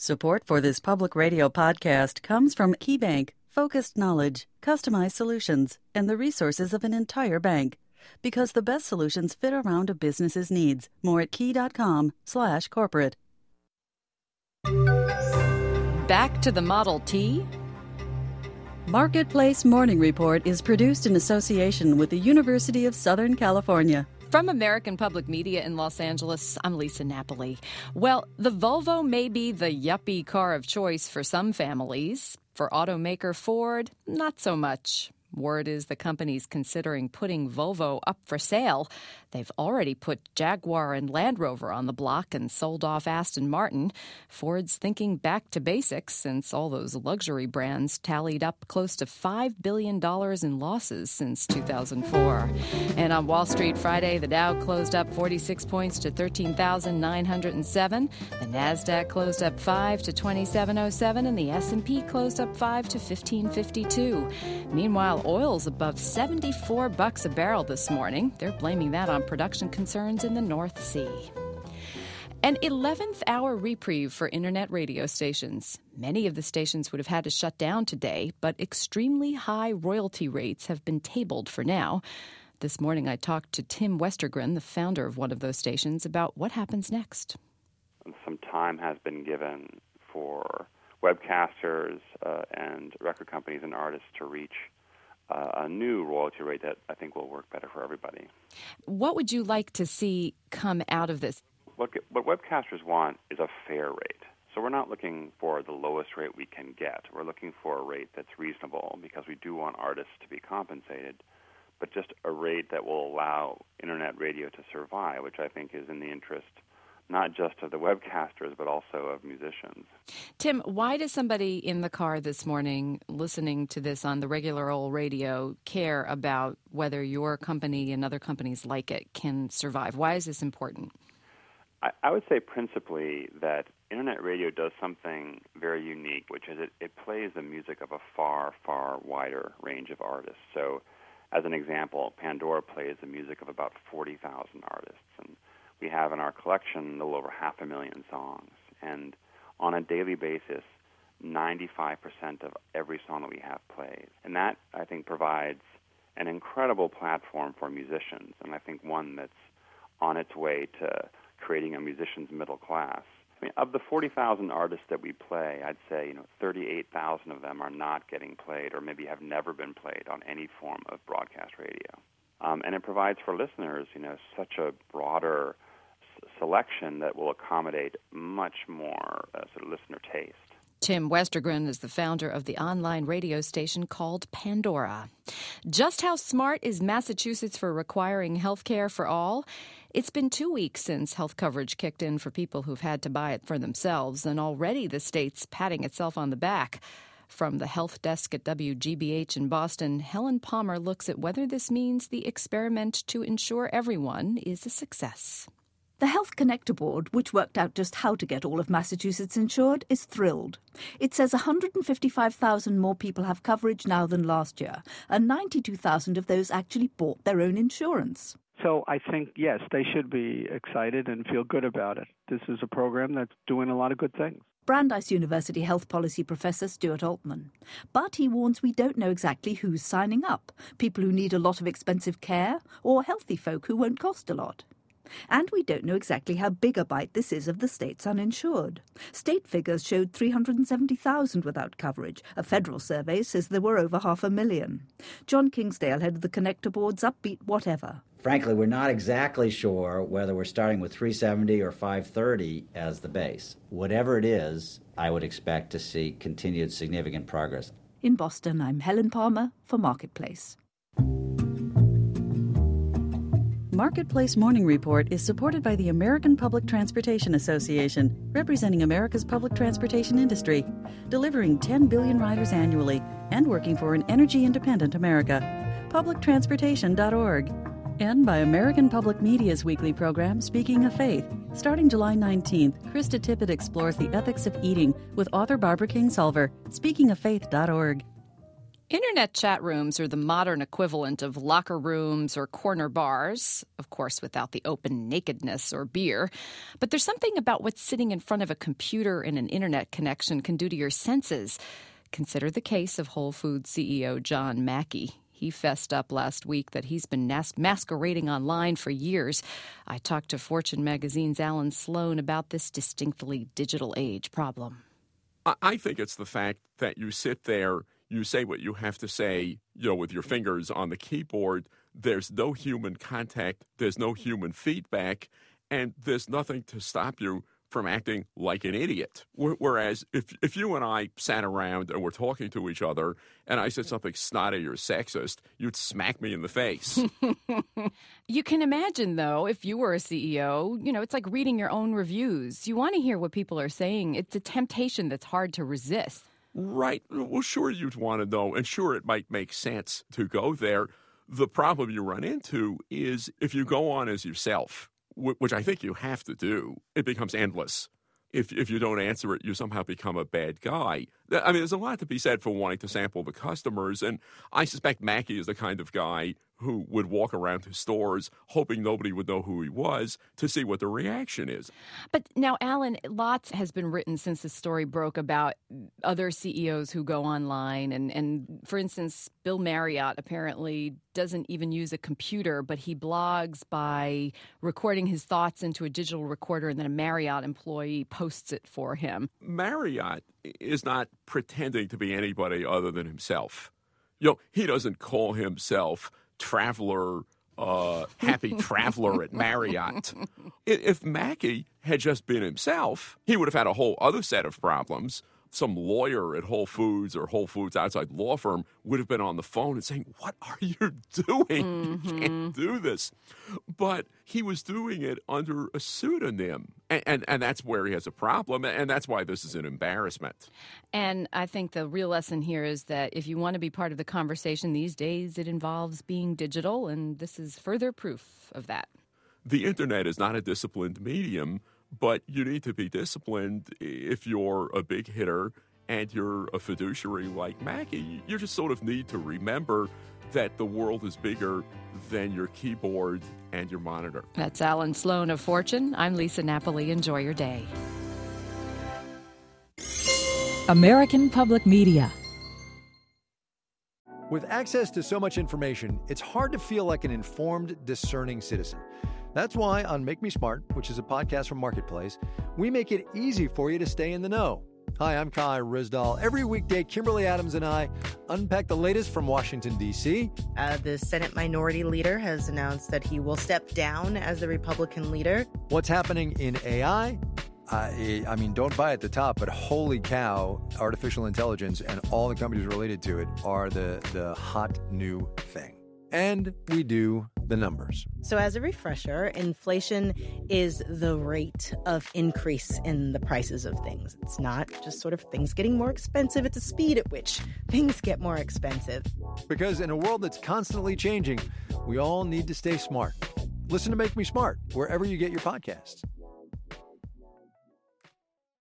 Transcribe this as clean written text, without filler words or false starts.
Support for this public radio podcast comes from KeyBank, focused knowledge, customized solutions, and the resources of an entire bank. Because the best solutions fit around a business's needs. More at key.com/corporate. Back to the Model T? Marketplace Morning Report is produced in association with the University of Southern California. From American Public Media in Los Angeles, I'm Lisa Napoli. Well, the Volvo may be the yuppie car of choice for some families. For automaker Ford, not so much. Word is the company's considering putting Volvo up for sale. They've already put Jaguar and Land Rover on the block and sold off Aston Martin. Ford's thinking back to basics since all those luxury brands tallied up close to $5 billion in losses since 2004. And on Wall Street Friday, the Dow closed up 46 points to 13,907. The Nasdaq closed up 5 to 2707, and the S&P closed up 5 to 1552. Meanwhile, oil's above $74 a barrel this morning. They're blaming that on production concerns in the North Sea. An 11th hour reprieve for internet radio stations. Many of the stations would have had to shut down today, but extremely high royalty rates have been tabled for now. This morning I talked to Tim Westergren, the founder of one of those stations, about what happens next. Some time has been given for webcasters and record companies and artists to reach a new royalty rate that I think will work better for everybody. What would you like to see come out of this? What webcasters want is a fair rate. So we're not looking for the lowest rate we can get. We're looking for a rate that's reasonable because we do want artists to be compensated, but just a rate that will allow internet radio to survive, which I think is in the interest not just of the webcasters, but also of musicians. Tim, why does somebody in the car this morning listening to this on the regular old radio care about whether your company and other companies like it can survive? Why is this important? I would say principally that internet radio does something very unique, which is it plays the music of a far, far wider range of artists. So, as an example, Pandora plays the music of about 40,000 artists, and we have in our collection a little over 500,000 songs. And on a daily basis, 95% of every song that we have plays. And that, I think, provides an incredible platform for musicians, and I think one that's on its way to creating a musician's middle class. I mean, of the 40,000 artists that we play, I'd say 38,000 of them are not getting played or maybe have never been played on any form of broadcast radio. And it provides for listeners, such a broader selection that will accommodate much more sort of listener taste. Tim Westergren is the founder of the online radio station called Pandora. Just how smart is Massachusetts for requiring health care for all? It's been 2 weeks since health coverage kicked in for people who've had to buy it for themselves, and already the state's patting itself on the back. From the health desk at WGBH in Boston, Helen Palmer looks at whether this means the experiment to insure everyone is a success. The Health Connector Board, which worked out just how to get all of Massachusetts insured, is thrilled. It says 155,000 more people have coverage now than last year, and 92,000 of those actually bought their own insurance. So I think, yes, they should be excited and feel good about it. This is a program that's doing a lot of good things. Brandeis University health policy professor Stuart Altman. But he warns we don't know exactly who's signing up, people who need a lot of expensive care or healthy folk who won't cost a lot. And we don't know exactly how big a bite this is of the state's uninsured. State figures showed 370,000 without coverage. A federal survey says there were over 500,000. John Kingsdale, head of the Connector Board's upbeat whatever. Frankly, we're not exactly sure whether we're starting with 370 or 530 as the base. Whatever it is, I would expect to see continued significant progress. In Boston, I'm Helen Palmer for Marketplace. Marketplace Morning Report is supported by the American Public Transportation Association, representing America's public transportation industry, delivering 10 billion riders annually, and working for an energy-independent America. publictransportation.org. And by American Public Media's weekly program, Speaking of Faith. Starting July 19th, Krista Tippett explores the ethics of eating with author Barbara Kingsolver. SpeakingofFaith.org. Internet chat rooms are the modern equivalent of locker rooms or corner bars, of course without the open nakedness or beer. But there's something about what sitting in front of a computer and an internet connection can do to your senses. Consider the case of Whole Foods CEO John Mackey. He fessed up last week that he's been masquerading online for years. I talked to Fortune magazine's Alan Sloan about this distinctly digital age problem. I think it's the fact that you sit there, you say what you have to say, with your fingers on the keyboard. There's no human contact, there's no human feedback, and there's nothing to stop you from acting like an idiot. Whereas if you and I sat around and were talking to each other and I said something snotty or sexist, you'd smack me in the face. You can imagine, though, if you were a CEO, it's like reading your own reviews. You want to hear what people are saying. It's a temptation that's hard to resist. Right. Well, sure, you'd want to know, and sure, it might make sense to go there. The problem you run into is if you go on as yourself, which I think you have to do, it becomes endless. If you don't answer it, you somehow become a bad guy. I mean, there's a lot to be said for wanting to sample the customers, and I suspect Mackey is the kind of guy who would walk around to stores hoping nobody would know who he was to see what the reaction is. But now, Alan, lots has been written since the story broke about other CEOs who go online. And for instance, Bill Marriott apparently doesn't even use a computer, but he blogs by recording his thoughts into a digital recorder, and then a Marriott employee posts it for him. Marriott is not pretending to be anybody other than himself. He doesn't call himself Traveler, happy traveler at Marriott. If Mackey had just been himself, he would have had a whole other set of problems. Some lawyer at Whole Foods or Whole Foods outside law firm would have been on the phone and saying, "What are you doing? You can't do this." But he was doing it under a pseudonym. And that's where he has a problem. And that's why this is an embarrassment. And I think the real lesson here is that if you want to be part of the conversation these days, it involves being digital. And this is further proof of that. The internet is not a disciplined medium, but you need to be disciplined if you're a big hitter and you're a fiduciary like Mackey. You just sort of need to remember that the world is bigger than your keyboard and your monitor. That's Alan Sloan of Fortune. I'm Lisa Napoli. Enjoy your day. American Public Media. With access to so much information, it's hard to feel like an informed, discerning citizen. That's why on Make Me Smart, which is a podcast from Marketplace, we make it easy for you to stay in the know. Hi, I'm Kai Rizdal. Every weekday, Kimberly Adams and I unpack the latest from Washington, D.C. The Senate Minority Leader has announced that he will step down as the Republican leader. What's happening in AI? I mean, don't buy at the top, but holy cow, artificial intelligence and all the companies related to it are the hot new thing. And we do the numbers. So as a refresher, inflation is the rate of increase in the prices of things. It's not just sort of things getting more expensive. It's a speed at which things get more expensive. Because in a world that's constantly changing, we all need to stay smart. Listen to Make Me Smart wherever you get your podcasts.